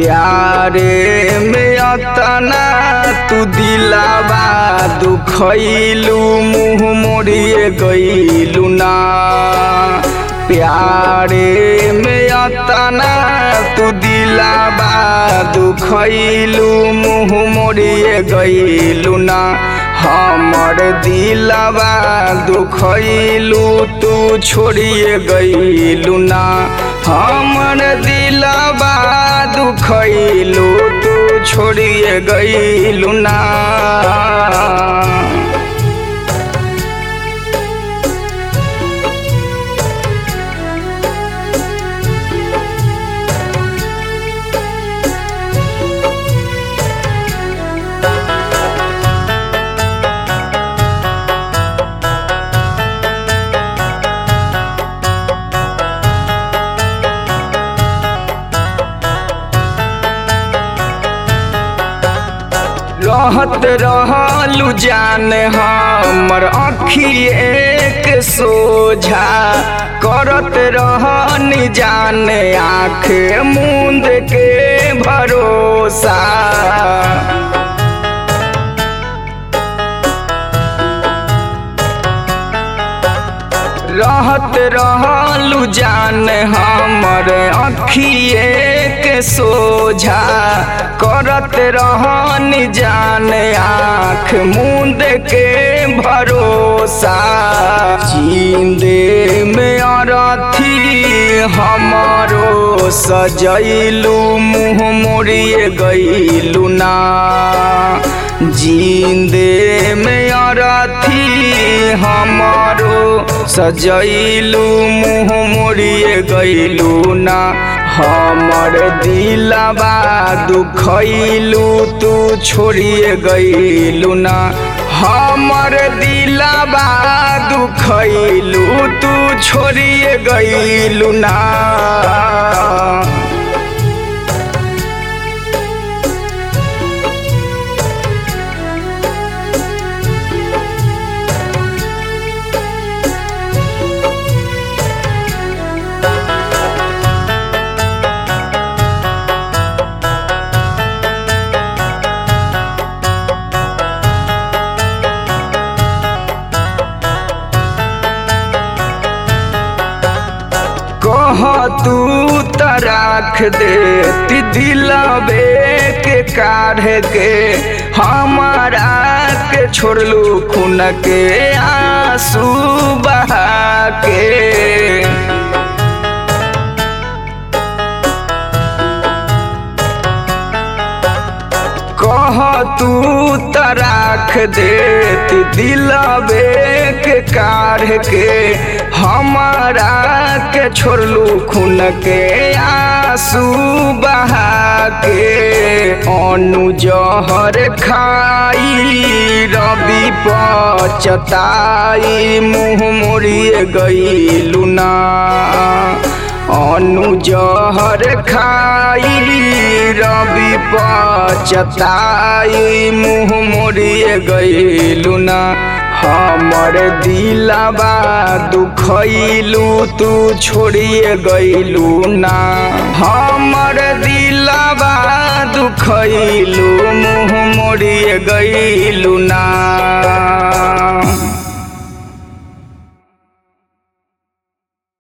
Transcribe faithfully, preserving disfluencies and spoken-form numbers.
प्यारे में अतना तू दिलावा दुखैलू मुँह मोड़िए गईलू ना। प्यारे में अतना तू दिलावा दुखैलू मुँह मोड़िए गईलू ना। हमर दिलावा दुखैलू तू छोड़िए गईलू ना। हमर दिलावा दुखैलू तू छोड़िए गईलू ना। रहत रहलू जान हमर अखिए के सोझा, करत रहनी जान आँख मूंद के भरोसा। रहत रहलू जान हमर अखिए के सोझा, करत रहनी जान आँख मूंद के भरोसा। जिंदे में अरथी हमारो सजैलू मुँह मोड़िए गईलू ना। जिंदे में अरथी हमारो सजैलू मुँह मोड़िए गईलू ना। हमर दिलावा दुखैलू तू छोड़िए गईलू ना। हमर दिलावा दुखैलू तू छोड़िए गईलू ना। कह तू त राख देती दिलबे के काढ़ के, हमारा के छोड़लू खून के आंसू बहा के। कह तू त राख देती दिलबे के काढ़ के, हमारा के छोड़लू खून के आंसू बहा के। अनु जहर खाई रवि पचताई मुँह मोड़िए गईलू ना। अनु जहर खाई रवि पचताई मुँह मोड़िए गईलू ना। हमर दिलावा दुखैलू तू छोड़िए गईलू ना। हमर दिलावा दुखैलू मुँह मोड़िए गईलू ना।